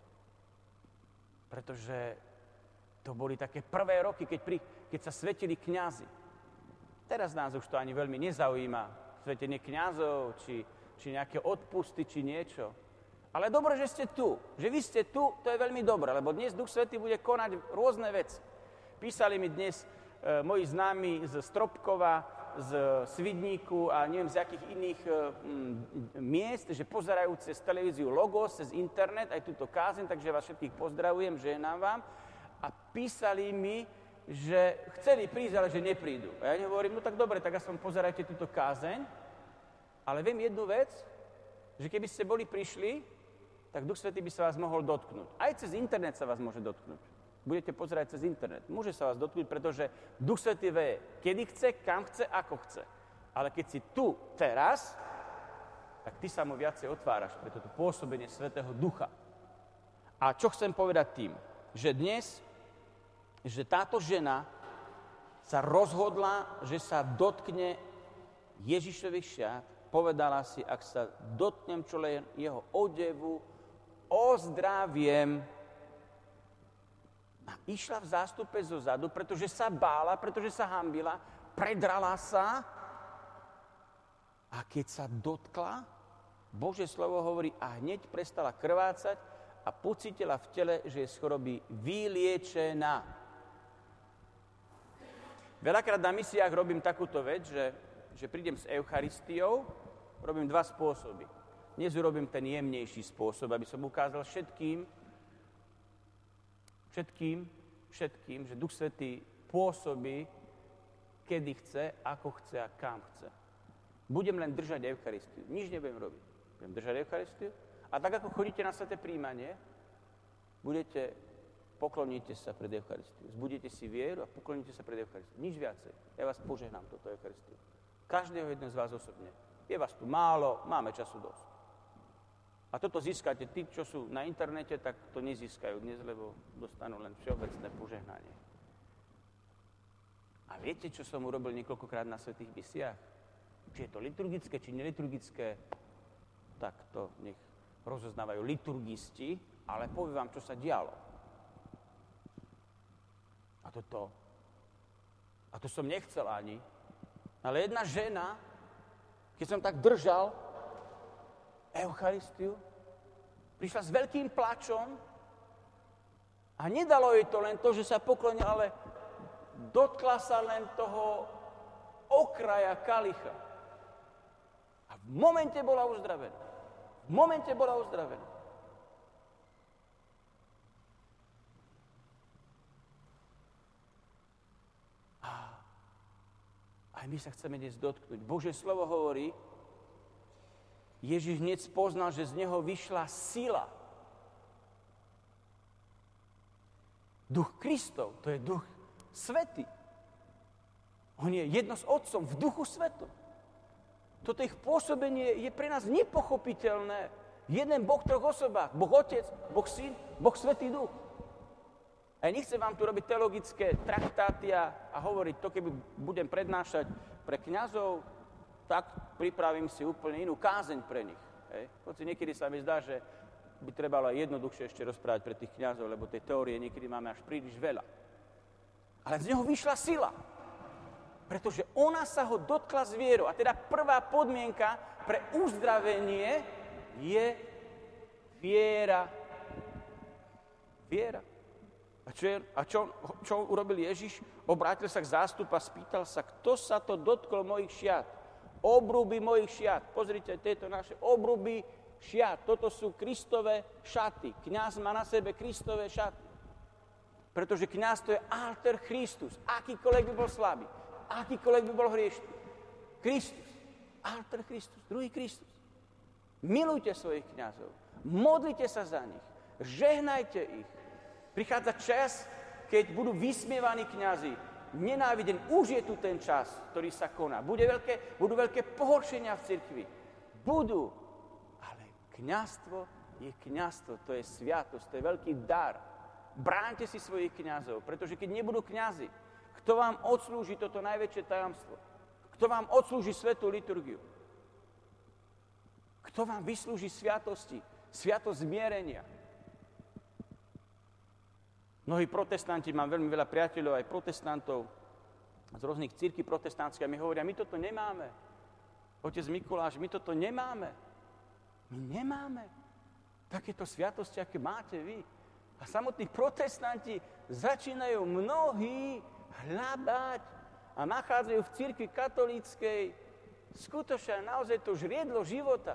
Pretože to boli také prvé roky, keď, pri, keď sa svetili kňazi. Teraz nás už to ani veľmi nezaujíma, svetenie kňazov, či, či nejaké odpusty, či niečo. Ale dobre, že ste tu. Že vy ste tu, to je veľmi dobré, lebo dnes Duch Svätý bude konať rôzne veci. Písali mi dnes e, moji známi z Stropkova, z Svidníku a neviem z akých iných e, m, miest, že pozerajú cez televíziu Logos, cez internet, aj túto kázeň, takže vás všetkých pozdravujem, žehnám vám. A písali mi, že chceli prísť, ale že neprídu. A ja hovorím, no tak dobre, tak aspoň pozerajte túto kázeň, ale viem jednu vec, že keby ste boli prišli, tak Duch Svätý by sa vás mohol dotknúť. Aj cez internet sa vás môže dotknúť. Budete pozerať cez internet. Môže sa vás dotknúť, pretože Duch Svätý vie, kedy chce, kam chce, ako chce. Ale keď si tu, teraz, tak ty sa mu viacej otváraš pre toto pôsobenie Svätého Ducha. A čo chcem povedať tým? Že dnes, že táto žena sa rozhodla, že sa dotkne Ježišových šiat, povedala si, ak sa dotknem čo len jeho odevu, ozdraviem. A išla v zástupe zo zadu, pretože sa bála, pretože sa hanbila, predrala sa a keď sa dotkla, Božie slovo hovorí, a hneď prestala krvácať a pocítila v tele, že je z choroby vyliečená. Veľakrát na misiách robím takúto vec, že, že prídem s Eucharistiou, robím dva spôsoby. Dnes urobím ten jemnejší spôsob, aby som ukázal všetkým, všetkým, všetkým, že Duch Svätý pôsobí, kedy chce, ako chce a kam chce. Budem len držať Eucharistiu. Nič nebudem robiť. Budem držať Eucharistiu a tak, ako chodíte na sväté príjmanie, budete, pokloníte sa pred Eucharistiu. Zbudíte si vieru a pokloníte sa pred Eucharistiu. Nič viacej. Ja vás požehnám toto Eucharistiu. Každého jedného z vás osobne. Je vás tu málo, máme času dosť. A toto získate. Tí, čo sú na internete, tak to nezískajú dnes, lebo dostanú len všeobecné požehnanie. A viete, čo som urobil niekoľkokrát na svätých misiách? Či je to liturgické, či neliturgické, tak to nech rozoznávajú liturgisti, ale poviem vám, čo sa dialo. A toto, a to som nechcel ani, ale jedna žena, keď som tak držal Eucharistiu, prišla s veľkým plačom a nedalo jej to len to, že sa poklonila, ale dotkla sa len toho okraja kalicha. A v momente bola uzdravená. V momente bola uzdravená. A aj my sa chceme dnes dotknúť. Božie slovo hovorí, Ježiš hneď spoznal, že z neho vyšla sila. Duch Kristov, to je Duch Svätý. On je jedno s Otcom v Duchu Svetom. Toto ich pôsobenie je pre nás nepochopiteľné. Jeden Boh v troch osobách. Boh Otec, Boh Syn, Boh Svätý Duch. A ja nechcem vám tu robiť teologické traktáty a, a hovoriť to, keby budem prednášať pre kňazov, tak pripravím si úplne inú kázeň pre nich. Hej. Hoci niekedy sa mi zdá, že by trebalo aj jednoduchšie ešte rozprávať pre tých kňazov, lebo tej teórie niekedy máme až príliš veľa. Ale z neho vyšla sila. Pretože ona sa ho dotkla z vierou. A teda prvá podmienka pre uzdravenie je viera. Viera. A čo, je, a čo, čo urobil Ježiš? Obrátil sa k zástupu a spýtal sa, kto sa to dotkol mojich šiat? Obruby mojich šiat. Pozrite, tieto naše obruby šiat. Toto sú Kristové šaty. Kňaz má na sebe Kristové šaty. Pretože kňaz to je alter Christus. Akýkoľvek by bol slabý. Akýkoľvek by bol hriešný. Kristus. Alter Christus. Druhý Kristus. Milujte svojich kňazov. Modlite sa za nich. Žehnajte ich. Prichádza čas, keď budú vysmievaní kňazi. Nenávidím, už je tu ten čas, ktorý sa koná. Bude veľké, budú veľké pohoršenia v cirkvi. Budú. Ale kňazstvo je kňazstvo, to je sviatosť, to je veľký dar. Bránte si svojich kňazov, pretože keď nebudú kňazi, kto vám odslúži toto najväčšie tajomstvo? Kto vám odslúži svätú liturgiu? Kto vám vyslúži sviatosti, sviatosť zmierenia? Mnohí protestanti, mám veľmi veľa priateľov, aj protestantov z rôznych cirkví protestantských, a mi hovoria, my toto nemáme. Otec Mikuláš, my toto nemáme. My nemáme. takéto sviatosti, aké máte vy. A samotní protestanti začínajú mnohí hľadať a nachádzajú v cirkvi katolíckej skutočne naozaj to žriedlo života.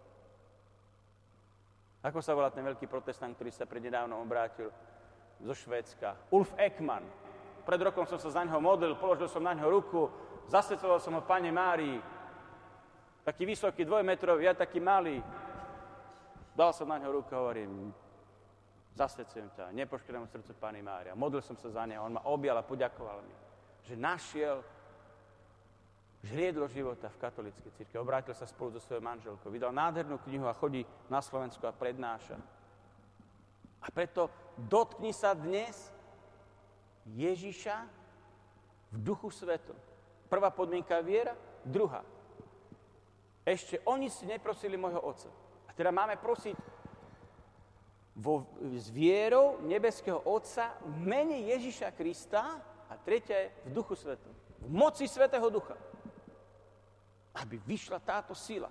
Ako sa volá ten veľký protestant, ktorý sa prednedávno obrátil zo Švédska? Ulf Ekman. Pred rokom som sa za neho modlil, položil som na neho ruku, zasvedcoval som ho Pane Márii. Taký vysoký, dvojmetrový, ja taký malý. Dal som na neho ruku a hovorím, zasvedcujem ťa, nepoškodám srdcu Panny Mária. Modlil som sa za neho, on ma objal a poďakoval mi, že našiel žriedlo života v katolíckej cirkvi. Obrátil sa spolu so svojou manželkou, vydal nádhernú knihu a chodí na Slovensku a prednáša. A preto dotkni sa dnes Ježiša v Duchu Svetom. Prvá podmienka je viera, druhá. Ešte oni si neprosili môjho Otca. A teda máme prosiť vo, s vierou nebeského Otca v mene Ježiša Krista a tretia je v Duchu Svetom. V moci Svätého Ducha. Aby vyšla táto sila.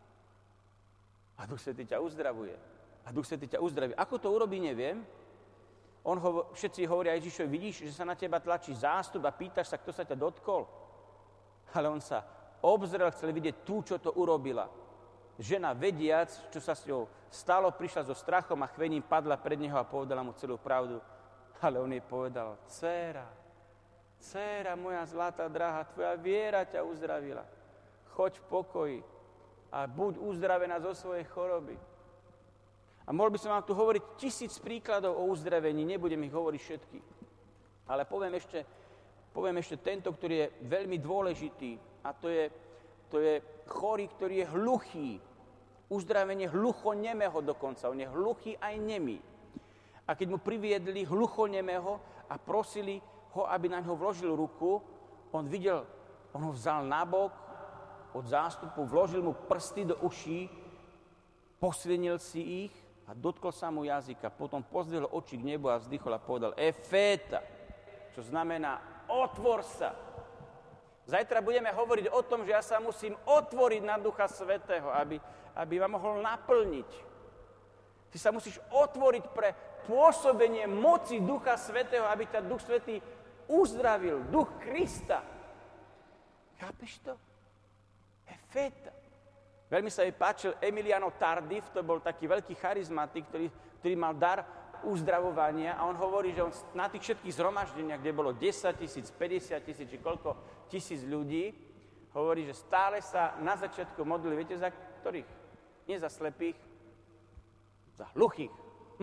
A Duch Svätý ťa uzdravuje. A Duch Svätý ťa uzdraví. Ako to urobí, neviem. On ho, všetci hovoria Ježišovi, vidíš, že sa na teba tlačí zástup a pýtaš sa, kto sa ťa dotkol. Ale on sa obzrel, chcel vidieť tú, čo to urobila. Žena, vediac, čo sa s ňou stalo, prišla so strachom a chvením padla pred neho a povedala mu celú pravdu. Ale on jej povedal, dcéra, dcéra moja zlatá drahá, tvoja viera ťa uzdravila. Choď v pokoji a buď uzdravená zo svojej choroby. A mohol by som vám tu hovoriť tisíc príkladov o uzdravení, nebudem ich hovoriť všetky. Ale poviem ešte, poviem ešte tento, ktorý je veľmi dôležitý, a to je, to je chorý, ktorý je hluchý. Uzdravenie hluchonemého dokonca. On je hluchý aj nemý. A keď mu priviedli hluchonemého a prosili ho, aby na ňo vložil ruku, on videl, on ho vzal nabok od zástupu, vložil mu prsty do uší, posvinil si ich a dotkol sa mu jazyka. Potom pozdvihol oči k nebu a vzdychol a povedal Eféta, čo znamená otvor sa. Zajtra budeme hovoriť o tom, že ja sa musím otvoriť na Ducha Svätého, aby, aby ma mohol naplniť. Ty sa musíš otvoriť pre pôsobenie moci Ducha Svätého, aby ťa Duch Svätý uzdravil. Duch Krista. Chápeš to? Eféta. Veľmi sa jej páčil Emiliano Tardif, to bol taký veľký charizmatik, ktorý, ktorý mal dar uzdravovania a on hovorí, že on na tých všetkých zhromaždeniach, kde bolo desať tisíc, päťdesiat tisíc, či koľko tisíc ľudí, hovorí, že stále sa na začiatku modlili, viete za ktorých? Nie za slepých, za hluchých.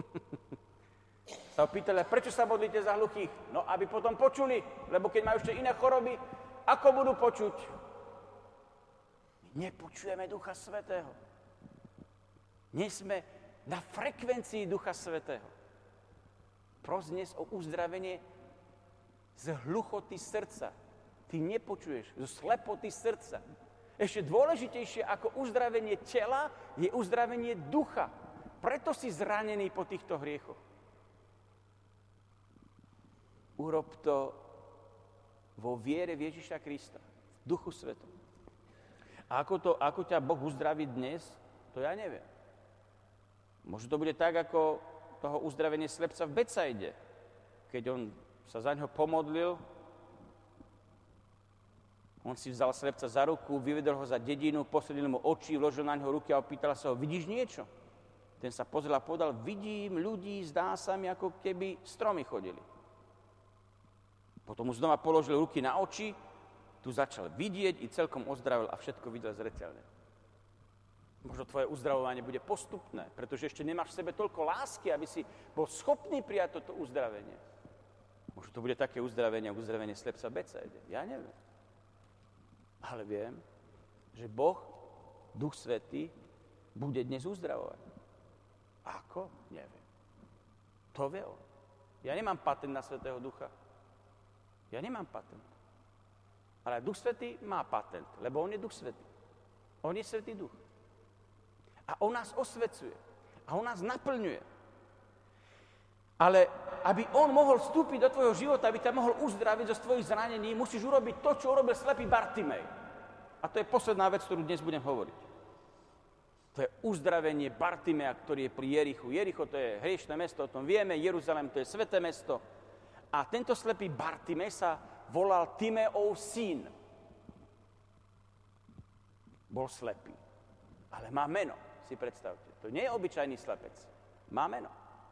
Sa opýtali, prečo sa modlíte za hluchých? No, aby potom počuli, lebo keď majú ešte iné choroby, ako budú počuť? My nepočujeme Ducha Svätého. Nie sme na frekvencii Ducha Svätého. Pros dnes o uzdravenie z hluchoty srdca. Ty nepočuješ, zo slepoty srdca. Ešte dôležitejšie ako uzdravenie tela je uzdravenie ducha. Preto si zranený po týchto hriechoch. Urob to vo viere v Ježiša Krista, v Duchu Svetom. A ako, to, ako ťa Boh uzdraví dnes, to ja neviem. Možno to bude tak, ako toho uzdravenie slepca v Betsaide, keď on sa za ňo pomodlil, on si vzal slepca za ruku, vyvedol ho za dedinu, posvedil mu oči, vložil na ňo ruky a opýtal sa ho, vidíš niečo? Ten sa pozrel a povedal, vidím ľudí, zdá sa mi, ako keby stromy chodili. Potom mu znova položil ruky na oči, tu začal vidieť i celkom ozdravil a všetko videl zreteľne. Možno tvoje uzdravovanie bude postupné, pretože ešte nemáš v sebe toľko lásky, aby si bol schopný prijať toto uzdravenie. Možno to bude také uzdravenie, uzdravenie slepca Betsaide. Ja neviem. Ale viem, že Boh, Duch Svätý, bude dnes uzdravovať. Ako? Neviem. To vie on. Ja nemám patent na Svätého Ducha. Ja nemám patent. Ale Duch Svätý má patent, lebo on je Duch Svätý. On je Svätý Duch. A on nás osvecuje. A on nás naplňuje. Ale aby on mohol vstúpiť do tvojho života, aby ťa mohol uzdraviť zo tvojich zranení, musíš urobiť to, čo urobil slepý Bartimej. A to je posledná vec, ktorú dnes budem hovoriť. To je uzdravenie Bartimea, ktorý je pri Jerichu. Jericho to je hriešne mesto, o tom vieme, Jeruzalém to je sväté mesto. A tento slepý Bartimej sa volal Timeov syn. Bol slepý, ale má meno, si predstavte. To nie je obyčajný slepec, má meno.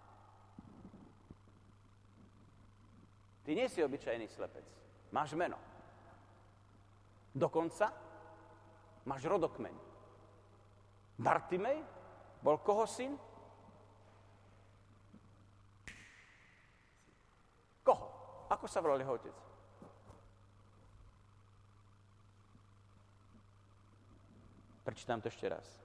Ty nie si obyčajný slepec, máš meno. Dokonca máš rodokmeň. Bartimej bol koho syn? Koho? Ako sa volal jeho otec? Prečítam to ešte raz.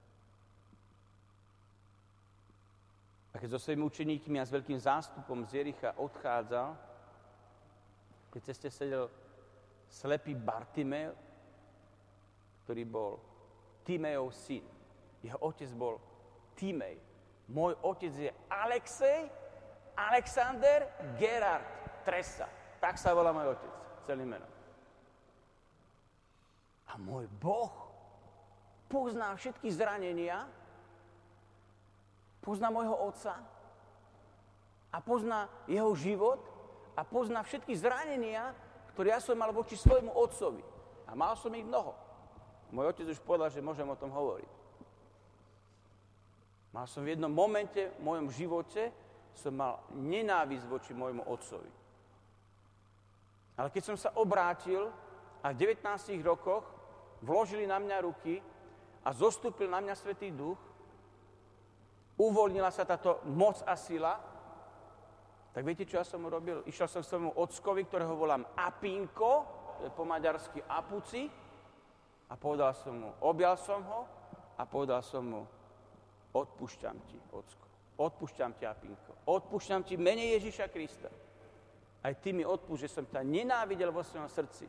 A keď so svojimi učeníkmi a s veľkým zástupom z Jericha odchádzal, pri ceste sedel slepý Bartimej, ktorý bol Timejov syn. Jeho otec bol Timej. Môj otec je Alexej Alexander Gerard Tresa. Tak sa volá môj otec, celý meno. A môj Boh pozná všetky zranenia, pozná môjho otca a pozná jeho život a pozná všetky zranenia, ktoré ja som mal voči svojmu otcovi. A mal som ich mnoho. Môj otec už povedal, že môžem o tom hovoriť. Mal som v jednom momente v mojom živote, som mal nenávisť voči môjmu otcovi. Ale keď som sa obrátil a v devätnástich rokoch vložili na mňa ruky a zostúpil na mňa Svätý Duch, uvoľnila sa táto moc a sila, tak viete, čo ja som urobil? Išiel som k svojmu ockovi, ktorého volám Apinko, to je po maďarsky Apuci, a povedal som mu, objal som ho a povedal som mu, odpúšťam ti, ocko, odpúšťam ti, Apinko, odpúšťam ti mene Ježiša Krista. Aj ty mi odpúšť, že som ťa nenávidel vo svojom srdci.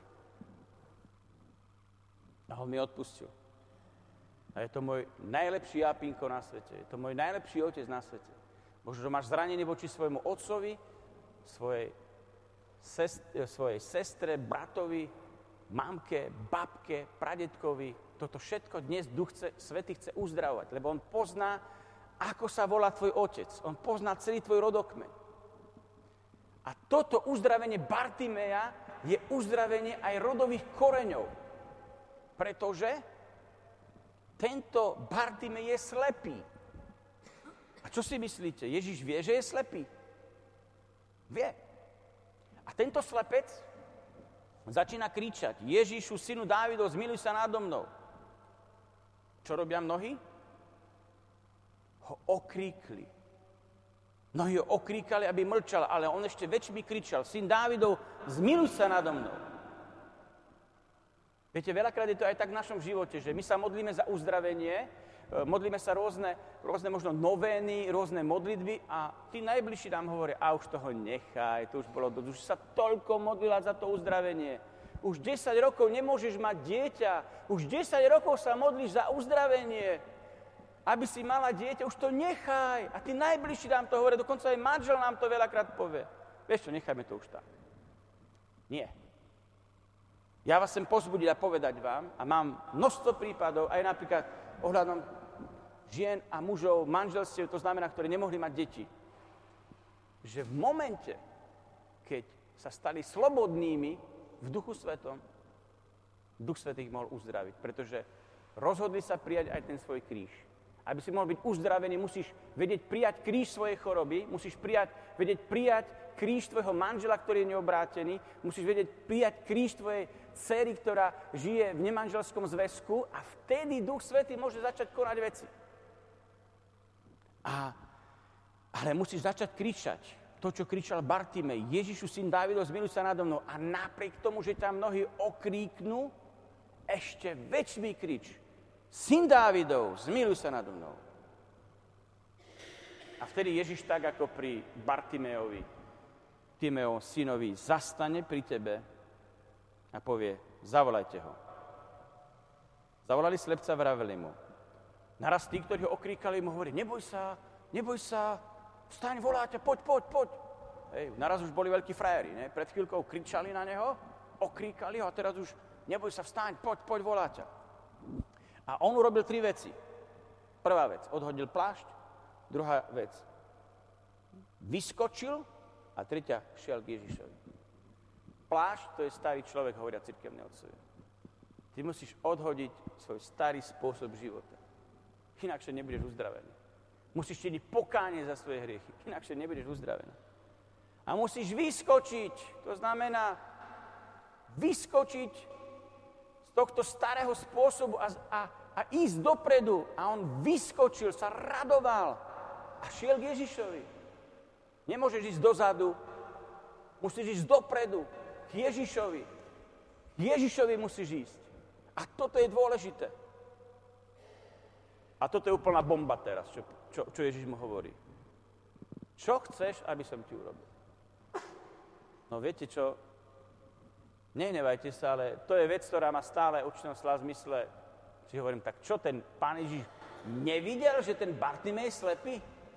A on mi odpustil. A je to môj najlepší Apinko na svete. Je to môj najlepší otec na svete. Možno, že máš zranenie voči svojmu otcovi, svojej, sest, svojej sestre, bratovi, mamke, babke, pradedkovi. Toto všetko dnes Duch chce, Svätý chce uzdravovať, lebo on pozná, ako sa volá tvoj otec. On pozná celý tvoj rodokmeň. A toto uzdravenie Bartimeja je uzdravenie aj rodových koreňov. Pretože tento Bartimej je slepý. A čo si myslíte? Ježiš vie, že je slepý? Vie. A tento slepec začína kričať: Ježišu, synu Dávidov, zmiluj sa nado mnou. Čo robia mnohí? Ho okríkli. Mnohí ho okríkali, aby mlčal, ale on ešte väčšmi kričal: Syn Dávidov, zmiluj sa nado mnou. Viete, veľakrát je to aj tak v našom živote, že my sa modlíme za uzdravenie, modlíme sa rôzne, rôzne možno novény, rôzne modlitby a tí najbližší nám hovoria: a už toho nechaj, to už bolo dosť, už sa toľko modlila za to uzdravenie. Už desať rokov nemôžeš mať dieťa, už desať rokov sa modlíš za uzdravenie, aby si mala dieťa, už to nechaj. A tí najbližší nám to hovoria, dokonca aj manžel nám to veľakrát povie. Vieš čo, nechajme to už tak. Nie. Ja vás chcem pozbudiť a povedať vám, a mám množstvo prípadov, aj napríklad ohľadom žien a mužov, manželstiev, to znamená, ktorí nemohli mať deti, že v momente, keď sa stali slobodnými v Duchu Svetom, Duch Svätý ich mohol uzdraviť, pretože rozhodli sa prijať aj ten svoj kríž. Aby si mohol byť uzdravený, musíš vedieť prijať kríž svojej choroby, musíš prijať, vedieť prijať kríž tvojho manžela, ktorý je neobrátený, musíš vedieť prijať kríž tvojej dcery, ktorá žije v nemanželskom zväzku a vtedy Duch Svätý môže začať konať veci. A, ale musíš začať kričať to, čo kričal Bartimej: Ježišu, syn Dávidov, zmiluj sa nado mnou. A napriek tomu, že ťa mnohí okríknú, ešte väčší krič: Syn Dávidov, zmiluj sa nado mnou. A vtedy Ježiš, tak ako pri Bartimejovi, Timeovom synovi, zastane pri tebe a povie: zavolajte ho. Zavolali slepca, vraveli mu. Naraz tí, ktorí ho okríkali, mu hovorí: neboj sa, neboj sa, vstaň, voláte, poď, poď, poď. Hej, naraz už boli veľkí frajeri, ne? Pred chvíľkou kričali na neho, okríkali ho a teraz už: neboj sa, vstaň, poď, poď, voláte. A on urobil tri veci. Prvá vec, odhodil plášť. Druhá vec, vyskočil. A tretia, šiel k Ježišovi. Plášť, to je starý človek, hovoria cirkevní otcovia. Ty musíš odhodiť svoj starý spôsob života. Inakšie nebudeš uzdravený. Musíš činiť pokánie za svoje hriechy. Inakšie nebudeš uzdravený. A musíš vyskočiť. To znamená vyskočiť z tohto starého spôsobu a, a, a ísť dopredu. A on vyskočil, sa radoval a šiel k Ježišovi. Nemôžeš ísť dozadu, musíš ísť dopredu, k Ježišovi. K Ježišovi musíš ísť. A toto je dôležité. A toto je úplná bomba teraz, čo, čo, čo Ježiš mu hovorí. Čo chceš, aby som ti urobil? No viete čo? Nehnevajte sa, ale to je vec, ktorá má stále určitého slova v zmysle. Si hovorím, tak čo ten Pán Ježiš nevidel, že ten Bartimej je slepý?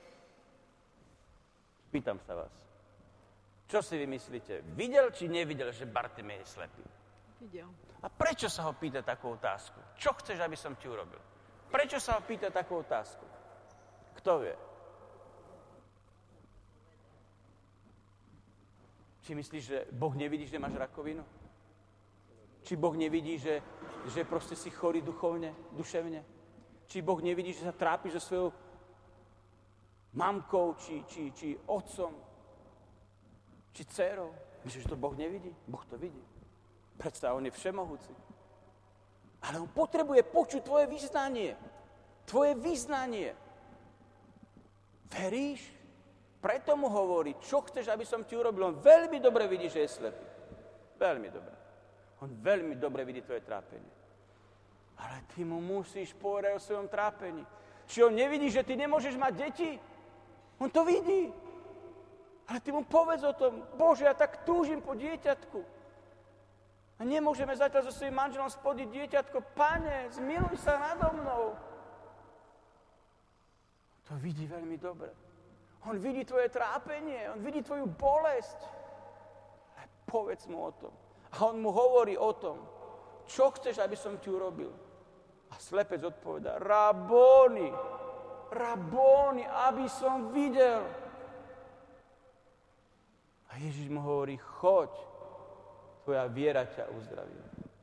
Pýtam sa vás. Čo si vy myslíte? Videl či nevidel, že Bartimej je slepý? Videl. A prečo sa ho pýta takú otázku? Čo chceš, aby som ti urobil? Prečo sa ho pýta takú otázku? Kto vie? Či myslíš, že Boh nevidí, že máš rakovinu? Či Boh nevidí, že, že proste si chorý duchovne, duševne? Či Boh nevidí, že sa trápiš so svojou mamkou, či, či, či otcom, či dcérou? Myslíš, že to Boh nevidí? Boh to vidí. Predstav, on je všemohúci. Ale on potrebuje počuť tvoje vyznanie. Tvoje vyznanie. Veríš? Preto mu hovorí, čo chceš, aby som ti urobil. On veľmi dobre vidí, že je slepý. Veľmi dobre. On veľmi dobre vidí tvoje trápenie. Ale ty mu musíš povedať o svojom trápení. Či on nevidí, že ty nemôžeš mať deti? On to vidí. Ale ty mu povedz o tom. Bože, ja tak túžim po dieťatku. A nemôžeme zatiaľ so svojím manželom spodiť dieťatko. Pane, zmiluj sa nado mnou. To vidí veľmi dobre. On vidí tvoje trápenie, on vidí tvoju bolesť. Ale povedz mu o tom. A on mu hovorí o tom, čo chceš, aby som ti urobil. A slepec odpovedá, Rabóni, Rabóni, aby som videl. A Ježiš mu hovorí, choď, tvoja viera ťa uzdraví.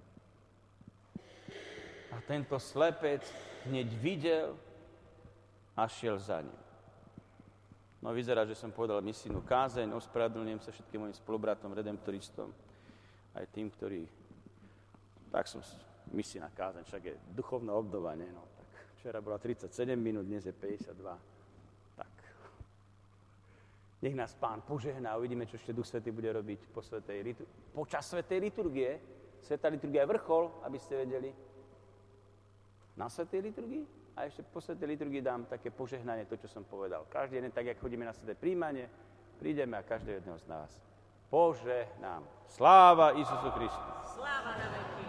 A tento slepec hneď videl a šiel za ním. No vyzerá, že som povedal misijnú kázeň, ospravedlňujem sa všetkým mojim spolubratom, redemptoristom, aj tým, ktorí... Tak som misijná kázeň, však je duchovné obdovanie, no tak včera bola tridsaťsedem minút, dnes je päťdesiatdva. Tak. Nech nás Pán požehná, uvidíme, čo ešte Duch Svätý bude robiť po svätej liturgii. Počas svätej liturgie, svätá liturgia je vrchol, aby ste vedeli. Na svätej liturgii? A ešte po svätej liturgii dám také požehnanie, to, čo som povedal. Každý jeden, tak, jak chodíme na sväté príjmanie, prídeme a každého jedného z nás požehnám. Sláva Isusu Kristu. Sláva na veky.